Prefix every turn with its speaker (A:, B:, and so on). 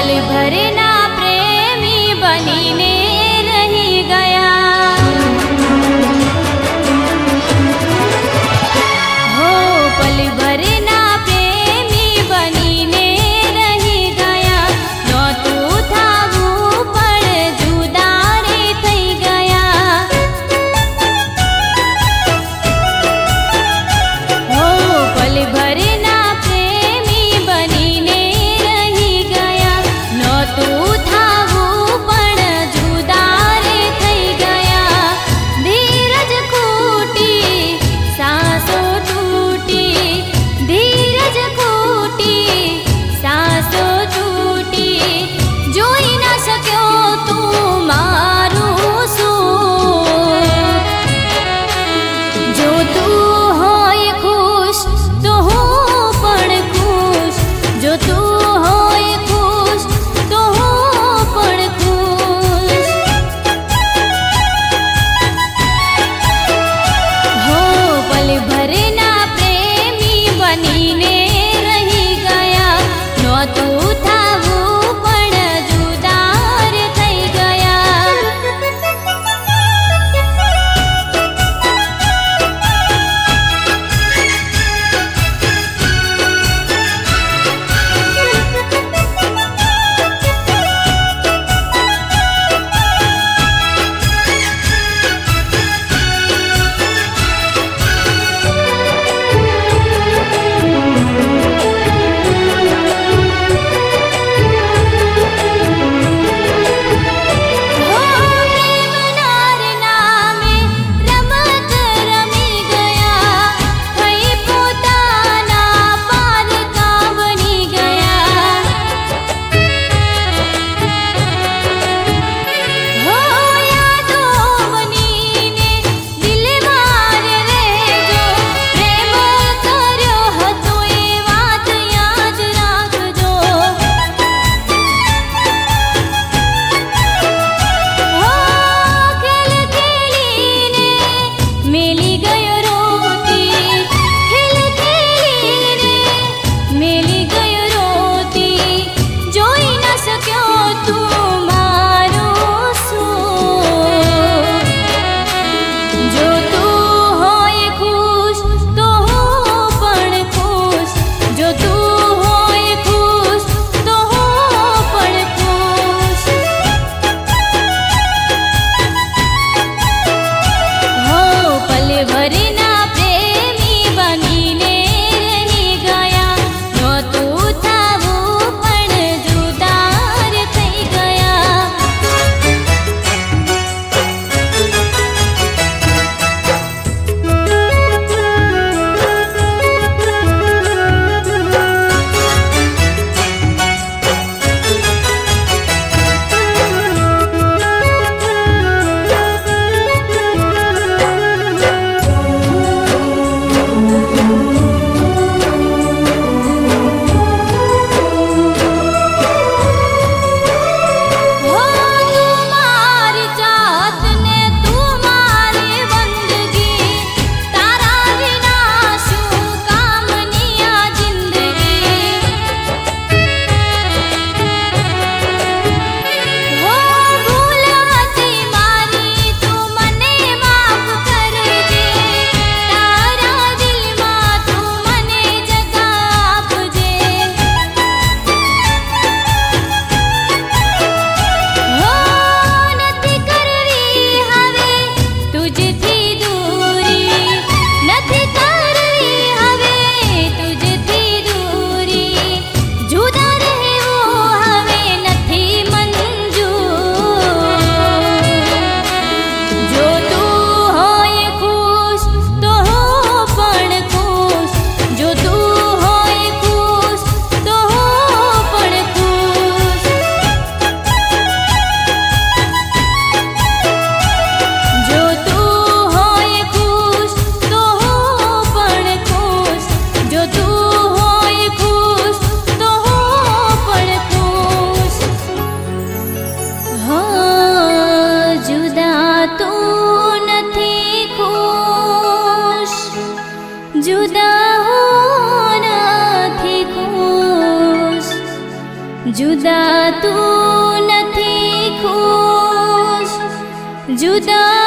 A: पल भरना प्रेमी बनीने रही गया। हो पल भरना प्रेमी बनीने रही गया। नહોતું થાવું પણ જુદા રે થઈ ગયા। हो पल भरना प्रेमी बनीने रही गया। नહોતું થાવું પણ જુદા રે થઈ ગયા। ધીરજ ખૂટી સાસો તૂટી, ધીરજ ખૂટી સાસો તૂટી। જોઈ ના શક્યો તું મારું સુખ। જો તું હોય ખુશ તો હું પણ ખુશ। જો તું હોય ખુશ તો હું પણ ખુશ। हो पल भरना प्रेमी बनीने रही गया। नહોતું થાવું પણ જુદા રે થઈ ગયા। हो प्रेमनार नामे रमत रमी गया। થઈ પોતાના પારકા બની ગયા। हो યાદો બનીને દિલમાં રહેજો। પ્રેમ કર્યો હતો એ વાત યાદ રાખજો। हो ખેલ ખેલીને મેલી ગયો રોતી, ખેલ ખેલીને મેલી ગયો રોતી। જોઈ ન શક્યો તું મારો સુખ। જો તું હોય ખુશ તો હું પણ ખુશ। જો તું હોય ખુશ તો હું પણ ખુશ। हो पल भरना प्रेमी बनीने रही गया। नહોતું થાવું પણ જુદા રે થઈ ગયા। हो तू मारी जात ने तू मारी बंदगी। तारा विना शू कामनी आ जिंदगी। हो भूल હતી મારી તું મને માફ કરજે। તારા દિલમાં તું મને જગા આપજે। हो નથી કરવી હવે તુજથી દૂરી, નથી કરવી હવે તુજથી દૂરી। જુદા રહેવું હવે નથી મંજૂર। જો તું હોય ખુશ તો હું પણ ખુશ। જો તું હોય ખુશ તો હું પણ ખુશ। જો તું હોય ખુશ તો હું પણ ખુશ। જો તું હોય ખુશ તો હું પણ ખુશ। हो जुदा तू નથી ખુશ। जुदा હું નથી ખુશ। जुदा तू नहीं खुश जुदा